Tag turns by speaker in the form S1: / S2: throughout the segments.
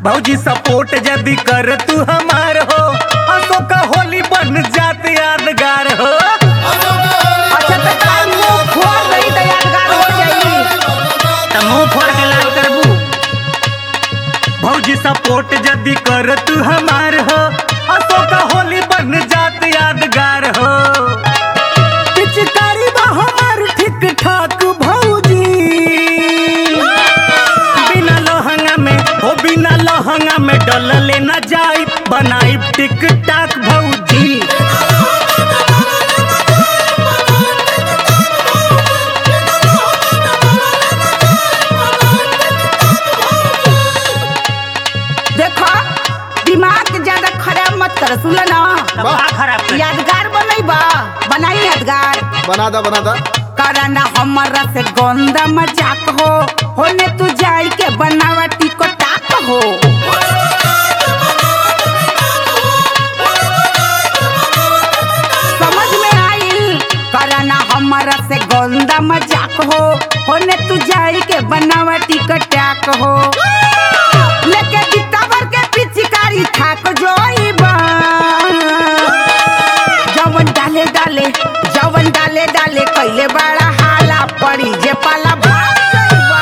S1: भौजी सपोर्ट यदि कर तू हमार हो, असो का होली बन जात यादगार हो।
S2: अच्छा तो काल मुंह फोड़ रही तो यादगार हो जाई।
S1: त मुंह फोड़ के लाल करबू। भौजी सपोर्ट यदि कर तू हमार हो, असो का होली बन जात यादगार हो। पिचकारी बा हमार ठीक ठाक भौजी, बिना लहंगा में हो बिना लहंगा में डलले न जाई, बनाई टिक टाक भौजी।
S2: देखो दिमाग ज्यादा खराब मत कर, सुन ना।
S1: खराब कर।
S2: यादगार बनैबा, बनाई यादगार।
S3: बना दा
S2: करना हमारा से गंदा मजाक हो, होने तू जाई के बनावा टिको टाक हो। समझ में आइल? करना हमारा से गंदा मजाक हो, होने तू जाई के बनावा टिको टाक हो। लेके दितावर के पिचकारी थाक जोइबा, जवन डाले डाले जवन डाले डाले कैले बड़ा हाला पड़ी जे पाला भाग जाइबा।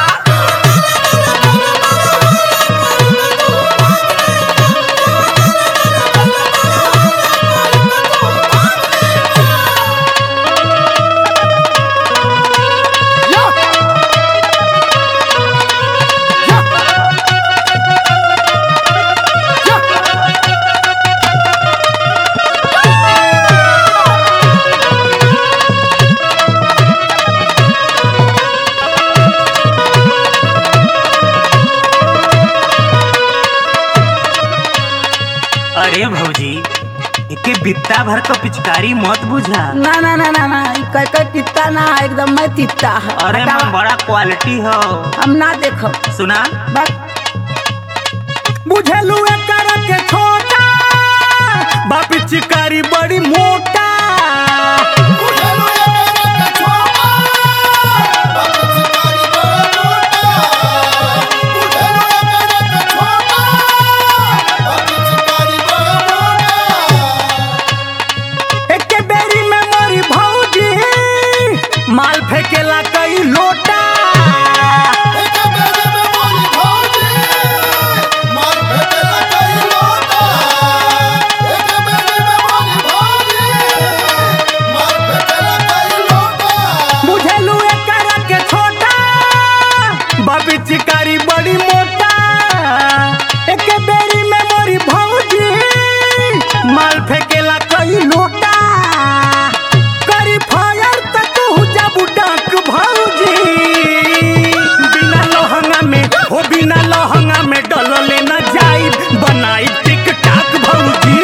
S1: अरे भौजी एके बित्ता भर का पिचकारी मत बुझा।
S2: ना ना ना ना ना, ई कह तित्ता ना, एकदम मैं तित्ता है।
S1: अरे
S2: हटावा।
S1: मैं बड़ा क्वालिटी हो।
S2: हम ना देखो
S1: सुना
S2: बस।
S1: बुझलू एकर के छोटा बा पिचकारी बड़ी मोटा। एके बेरी में मोरी भौजी माल फेंकेला कई लोटा। बुझलू एकर के छोटा बा पिचकारी बड़ी मोटा। एके बेरी में मोरी भौजी माल फेंकेला कई लोटा। करी फायर त तू जाबू डाक भौजी, बिना लहंगा में हो बिना लहंगा में डलले न जाई, बनाई टिक टाक भौजी।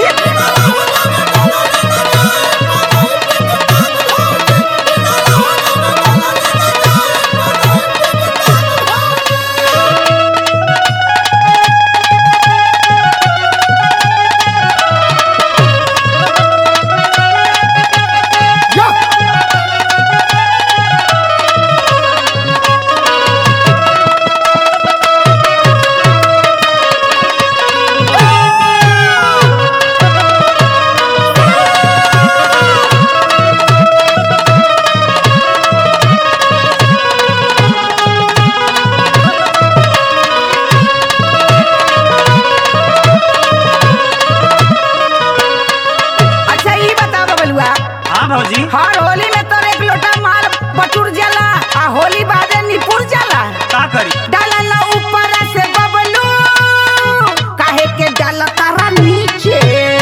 S2: अच्छा ई बता बबलुआ,
S1: हाँ भौजी
S2: हर होली में तो एक लोटा माल बटुर जाला आ होली बादे निपुर जाला।
S1: का करी?
S2: डाला ना ऊपर से बबलू, काहे के डाला तारा नीचे।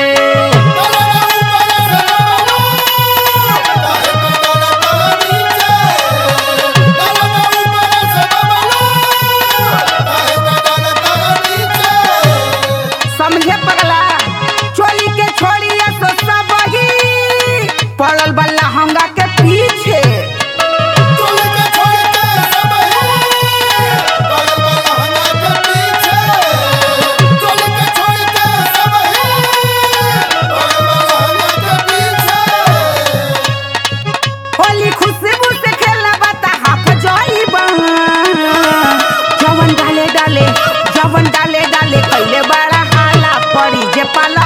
S2: समझे पगला, चोली के छोड़िया तो सब ही पड़ल बा लहंगा के पीछे। होली खुशबू से खेला बता हाफ जाइबा, जवन डाले डाले कैले पाला